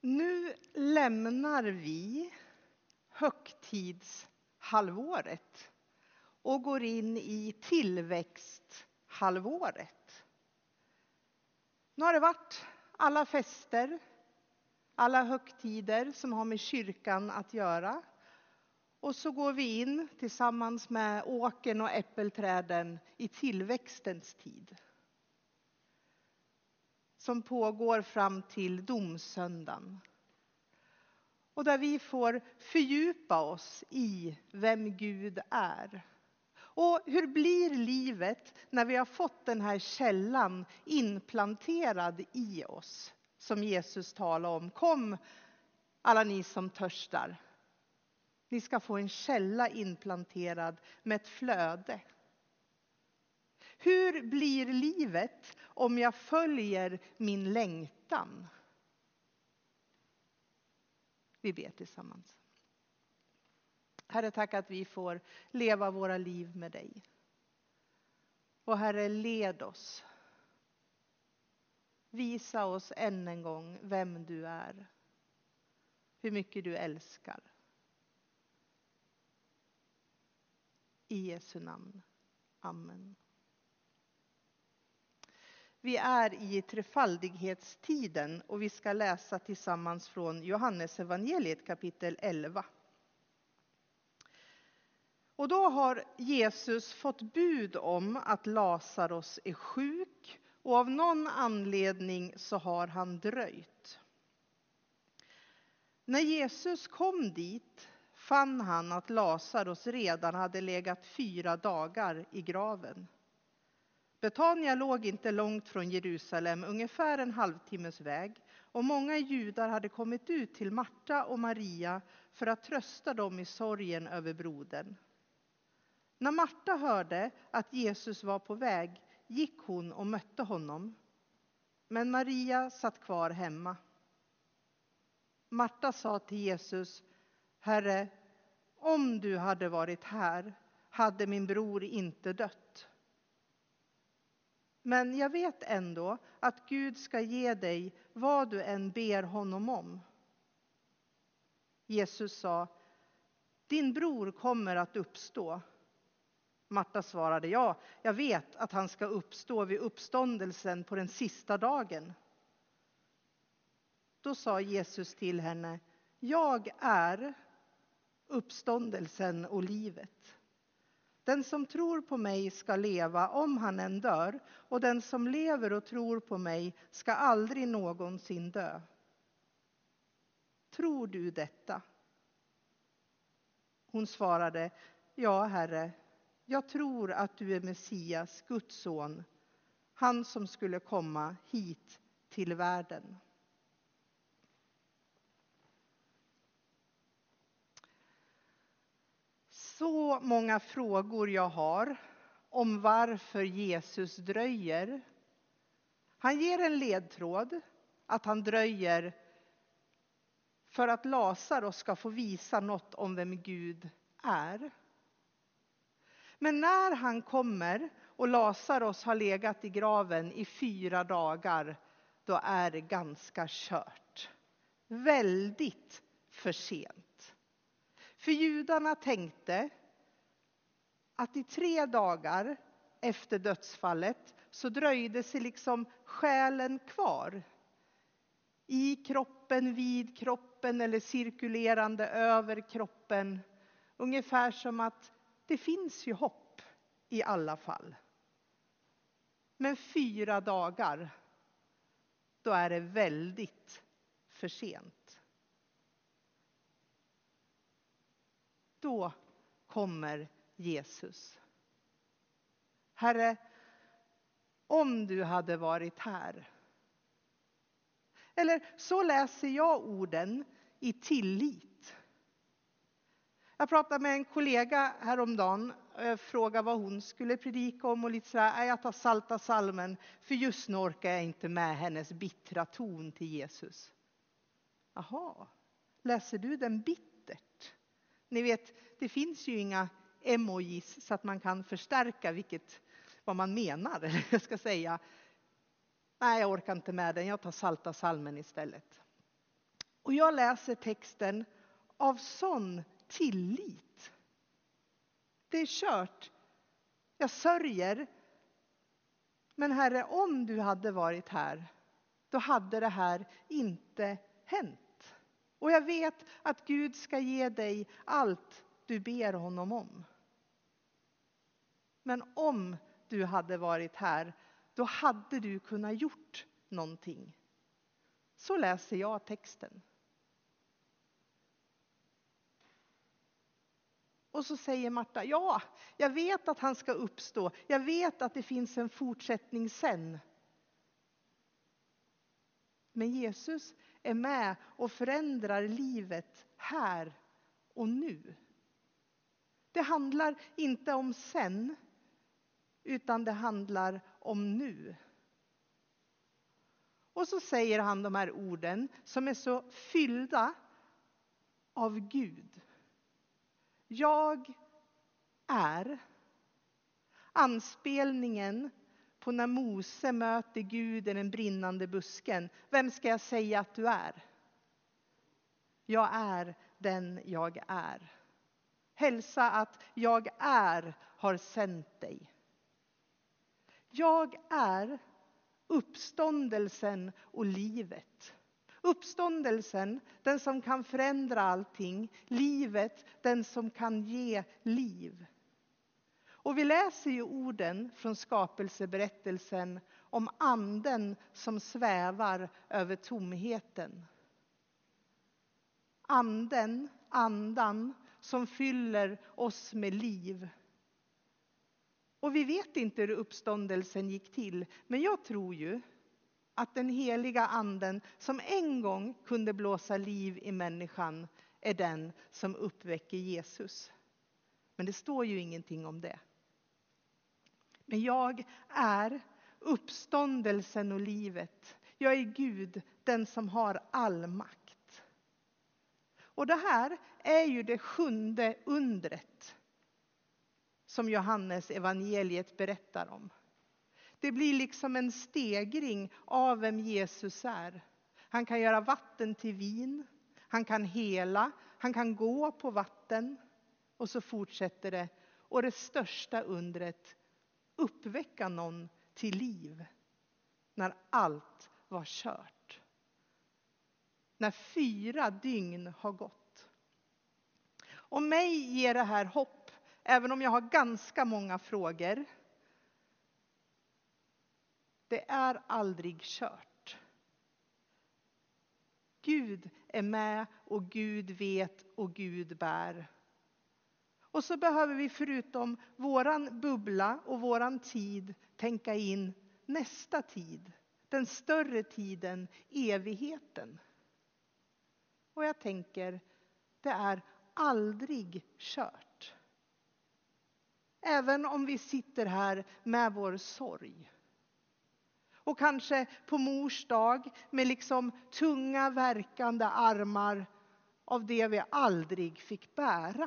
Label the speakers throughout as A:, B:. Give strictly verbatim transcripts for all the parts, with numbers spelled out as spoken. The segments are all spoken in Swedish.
A: Nu lämnar vi högtidshalvåret och går in i tillväxthalvåret. Nu har det varit alla fester, alla högtider som har med kyrkan att göra. Och så går vi in tillsammans med åkern och äppelträden i tillväxtens tid. Som pågår fram till domsöndagen. Och där vi får fördjupa oss i vem Gud är. Och hur blir livet när vi har fått den här källan inplanterad i oss? Som Jesus talade om. Kom alla ni som törstar. Ni ska få en källa inplanterad med ett flöde. Hur blir livet om jag följer min längtan? Vi ber tillsammans. Herre, tack att vi får leva våra liv med dig. Och Herre, led oss. Visa oss än en gång vem du är. Hur mycket du älskar. I Jesu namn. Amen. Vi är i trefaldighetstiden och vi ska läsa tillsammans från Johannes evangeliet kapitel elva. Och då har Jesus fått bud om att Lazarus är sjuk och av någon anledning så har han dröjt. När Jesus kom dit fann han att Lazarus redan hade legat fyra dagar i graven. Betania låg inte långt från Jerusalem, ungefär en halvtimmes väg, och många judar hade kommit ut till Marta och Maria för att trösta dem i sorgen över brodern. När Marta hörde att Jesus var på väg gick hon och mötte honom, men Maria satt kvar hemma. Marta sa till Jesus: Herre, om du hade varit här hade min bror inte dött. Men jag vet ändå att Gud ska ge dig vad du än ber honom om. Jesus sa: din bror kommer att uppstå. Marta svarade: ja, jag vet att han ska uppstå vid uppståndelsen på den sista dagen. Då sa Jesus till henne: jag är uppståndelsen och livet. Den som tror på mig ska leva om han än dör, och den som lever och tror på mig ska aldrig någonsin dö. Tror du detta? Hon svarade: ja, Herre, jag tror att du är Messias, Guds son, han som skulle komma hit till världen. Så många frågor jag har om varför Jesus dröjer. Han ger en ledtråd att han dröjer för att Lazarus ska få visa något om vem Gud är. Men när han kommer och Lazarus har legat i graven i fyra dagar, då är det ganska kört. Väldigt för sent. För judarna tänkte att i tre dagar efter dödsfallet så dröjde sig liksom själen kvar. I kroppen, vid kroppen eller cirkulerande över kroppen. Ungefär som att det finns ju hopp i alla fall. Men fyra dagar, då är det väldigt för sent. Då kommer Jesus. Herre, om du hade varit här. Eller så läser jag orden i tillit. Jag pratade med en kollega häromdagen och frågade vad hon skulle predika om. Och lite så här, jag tar salta salmen, för just nu orkar jag inte med hennes bittra ton till Jesus. Jaha, läser du den bittert? Ni vet, det finns ju inga emojis så att man kan förstärka vilket, vad man menar. Eller jag ska säga, nej jag orkar inte med den, jag tar salta salmen istället. Och jag läser texten av sån tillit. Det är kört. Jag sörjer. Men Herre, om du hade varit här, då hade det här inte hänt. Och jag vet att Gud ska ge dig allt du ber honom om. Men om du hade varit här, då hade du kunnat gjort någonting. Så läser jag texten. Och så säger Marta, ja, jag vet att han ska uppstå. Jag vet att det finns en fortsättning sen. Men Jesus är med och förändrar livet här och nu. Det handlar inte om sen, utan det handlar om nu. Och så säger han de här orden som är så fyllda av Gud. Jag är. Anspelningen på när Mose möter Gud i den brinnande busken. Vem ska jag säga att du är? Jag är den jag är. Hälsa att jag är har sänt dig. Jag är uppståndelsen och livet. Uppståndelsen, den som kan förändra allting. Livet, den som kan ge liv. Och vi läser ju orden från skapelseberättelsen om anden som svävar över tomheten. Anden, andan som fyller oss med liv. Och vi vet inte hur uppståndelsen gick till, men jag tror ju att den heliga anden som en gång kunde blåsa liv i människan är den som uppväcker Jesus. Men det står ju ingenting om det. Men jag är uppståndelsen och livet. Jag är Gud, den som har all makt. Och det här är ju det sjunde undret som Johannes evangeliet berättar om. Det blir liksom en stegring av vem Jesus är. Han kan göra vatten till vin. Han kan hela. Han kan gå på vatten. Och så fortsätter det. Och det största undret, uppväcka någon till liv. När allt var kört. När fyra dygn har gått. Och mig ger det här hopp. Även om jag har ganska många frågor. Det är aldrig kört. Gud är med och Gud vet och Gud bär. Och så behöver vi förutom våran bubbla och våran tid tänka in nästa tid. Den större tiden, evigheten. Och jag tänker, det är aldrig kört. Även om vi sitter här med vår sorg. Och kanske på mors dag med liksom tunga verkande armar av det vi aldrig fick bära.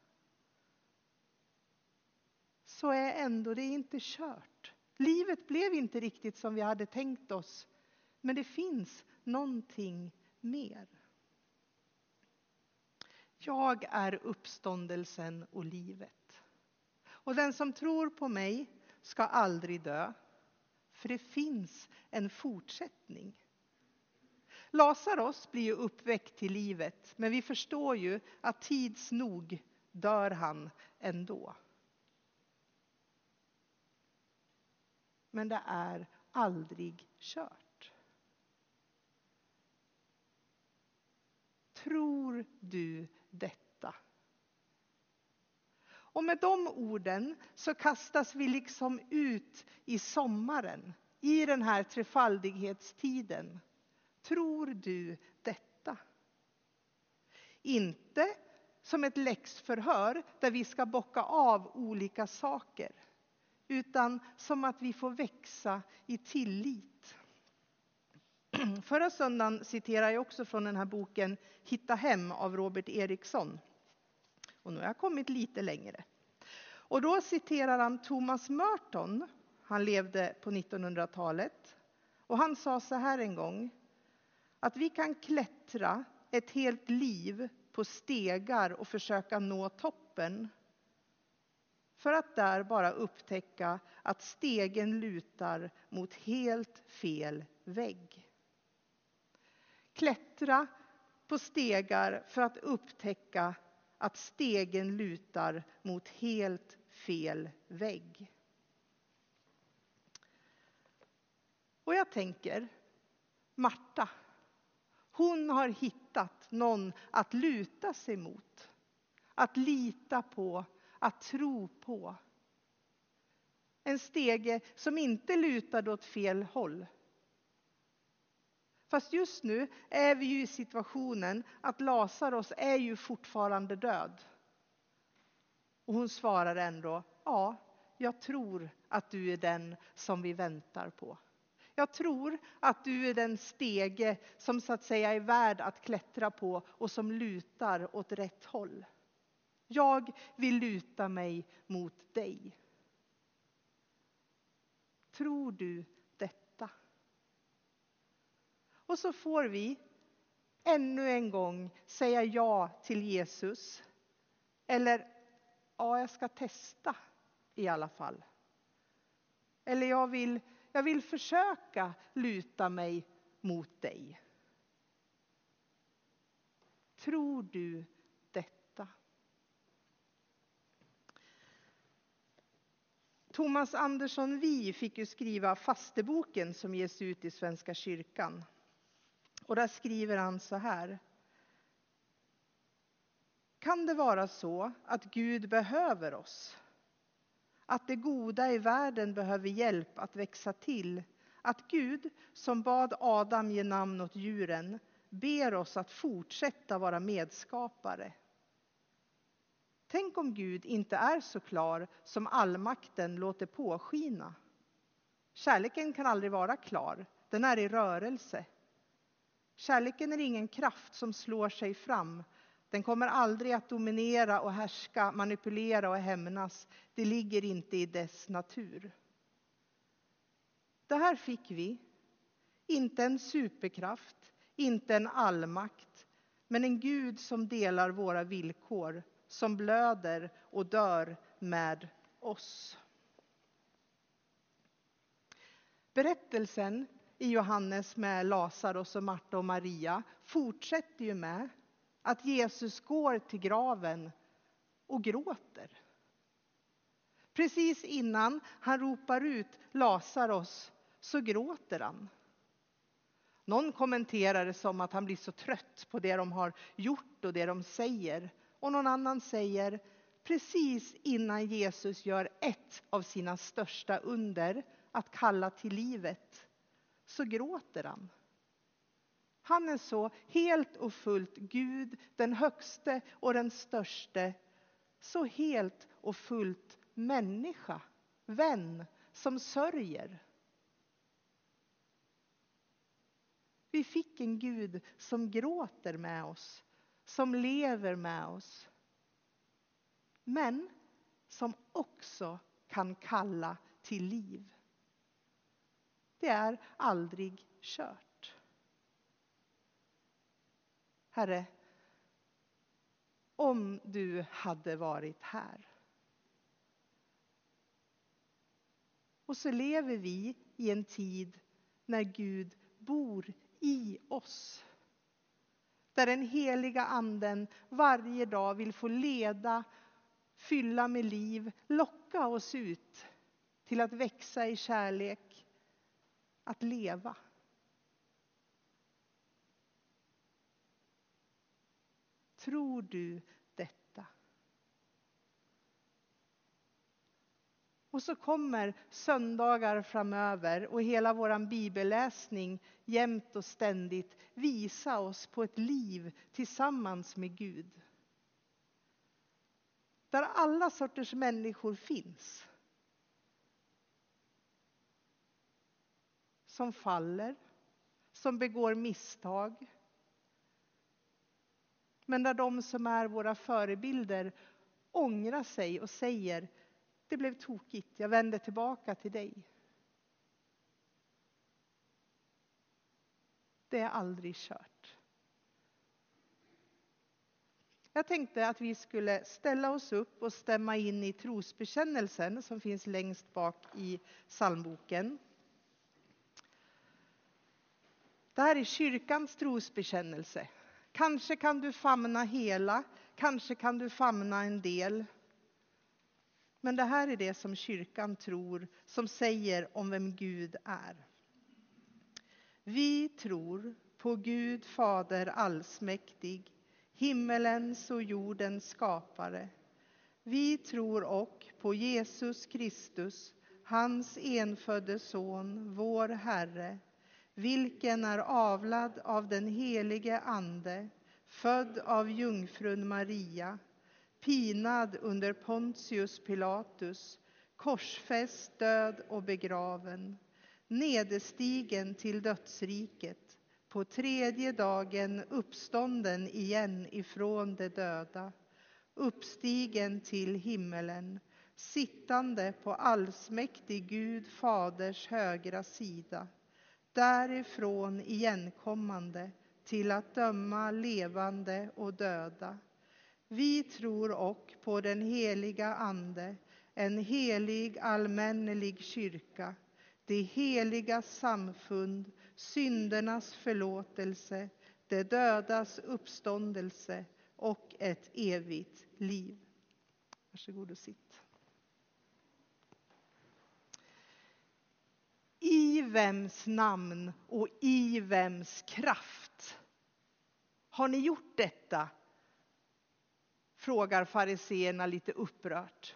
A: Så är ändå det inte kört. Livet blev inte riktigt som vi hade tänkt oss. Men det finns någonting mer. Jag är uppståndelsen och livet. Och den som tror på mig ska aldrig dö. För det finns en fortsättning. Lazarus blir ju uppväckt till livet. Men vi förstår ju att tids nog dör han ändå. Men det är aldrig kört. Tror du detta? Och med de orden så kastas vi liksom ut i sommaren. I den här trefaldighetstiden. Tror du detta? Inte som ett läxförhör där vi ska bocka av olika saker. Utan som att vi får växa i tillit. Förra söndagen citerar jag också från den här boken Hitta hem av Robert Eriksson. Och nu har jag kommit lite längre. Och då citerar han Thomas Merton. Han levde på nittonhundratalet. Och han sa så här en gång. Att vi kan klättra ett helt liv på stegar och försöka nå toppen. För att där bara upptäcka att stegen lutar mot helt fel vägg. Klättra på stegar för att upptäcka att stegen lutar mot helt fel vägg. Och jag tänker, Marta, hon har hittat någon att luta sig mot. Att lita på, att tro på. En stege som inte lutade åt fel håll. Fast just nu är vi ju i situationen att Lazarus är ju fortfarande död. Och hon svarar ändå, ja, jag tror att du är den som vi väntar på. Jag tror att du är den stege som så att säga är värd att klättra på och som lutar åt rätt håll. Jag vill luta mig mot dig. Tror du detta? Och så får vi ännu en gång säga ja till Jesus. Eller, ja, jag ska testa i alla fall. Eller jag vill, jag vill försöka luta mig mot dig. Tror du detta? Thomas Andersson Vi fick ju skriva fasteboken som ges ut i Svenska kyrkan. Och där skriver han så här. Kan det vara så att Gud behöver oss? Att det goda i världen behöver hjälp att växa till? Att Gud, som bad Adam ge namn åt djuren, ber oss att fortsätta vara medskapare? Tänk om Gud inte är så klar som allmakten låter påskina. Kärleken kan aldrig vara klar, den är i rörelse. Kärleken är ingen kraft som slår sig fram. Den kommer aldrig att dominera och härska, manipulera och hämnas. Det ligger inte i dess natur. Det här fick vi. Inte en superkraft, inte en allmakt, men en Gud som delar våra villkor, som blöder och dör med oss. Berättelsen i Johannes med Lazarus och Marta och Maria fortsätter ju med att Jesus går till graven och gråter. Precis innan han ropar ut Lazarus så gråter han. Någon kommenterar det som att han blir så trött på det de har gjort och det de säger. Och någon annan säger, precis innan Jesus gör ett av sina största under, att kalla till livet, så gråter han. Han är så helt och fullt Gud, den högste och den störste, så helt och fullt människa, vän som sörjer. Vi fick en Gud som gråter med oss, som lever med oss, men som också kan kalla till liv. Det är aldrig kört. Herre, om du hade varit här. Och så lever vi i en tid när Gud bor i oss. Där den heliga anden varje dag vill få leda, fylla med liv, locka oss ut till att växa i kärlek, att leva. Tror du detta? Och så kommer söndagar framöver och hela våran bibelläsning jämt och ständigt visa oss på ett liv tillsammans med Gud. Där alla sorters människor finns. Som faller, som begår misstag. Men där de som är våra förebilder ångrar sig och säger, det blev tokigt, jag vänder tillbaka till dig. Det är aldrig kört. Jag tänkte att vi skulle ställa oss upp och stämma in i trosbekännelsen som finns längst bak i psalmboken. Det här är kyrkans trosbekännelse. Kanske kan du famna hela, kanske kan du famna en del. Men det här är det som kyrkan tror, som säger om vem Gud är. Vi tror på Gud Fader allsmäktig, himmelens och jordens skapare. Vi tror och på Jesus Kristus, hans enfödde son, vår Herre, vilken är avlad av den helige Ande, född av jungfrun Maria, pinad under Pontius Pilatus, korsfäst, död och begraven, nederstigen till dödsriket, på tredje dagen uppstånden igen ifrån de döda, uppstigen till himmelen, sittande på allsmäktig Gud Faders högra sida, därifrån igenkommande till att döma levande och döda. Vi tror och på den heliga Ande, en helig allmännelig kyrka, det heliga samfund, syndernas förlåtelse, det dödas uppståndelse och ett evigt liv. Varsågod och sitt. I vems namn och i vems kraft har ni gjort detta? Frågar fariseerna lite upprört.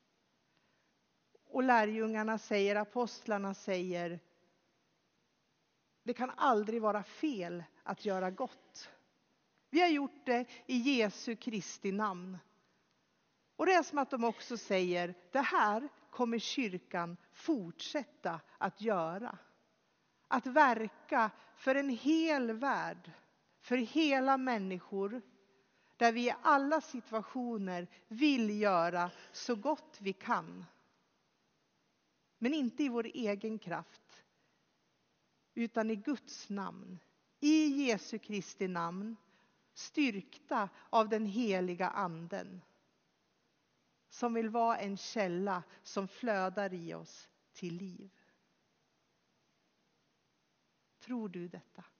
A: Och lärjungarna säger, apostlarna säger, det kan aldrig vara fel att göra gott. Vi har gjort det i Jesu Kristi namn. Och det är som att de också säger, det här kommer kyrkan fortsätta att göra. Att verka för en hel värld, för hela människor, där vi i alla situationer vill göra så gott vi kan. Men inte i vår egen kraft, utan i Guds namn. I Jesu Kristi namn, styrkta av den heliga anden. Som vill vara en källa som flödar i oss till liv. Tror du detta?